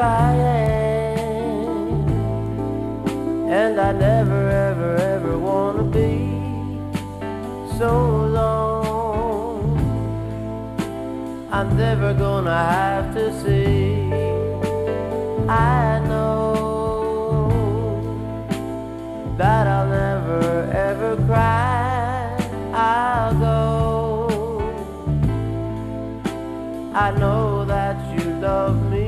I am, and I never, ever, ever want to be so alone. I'm never gonna have to see. I know that I'll never, ever cry. I'll go. I know that you love me.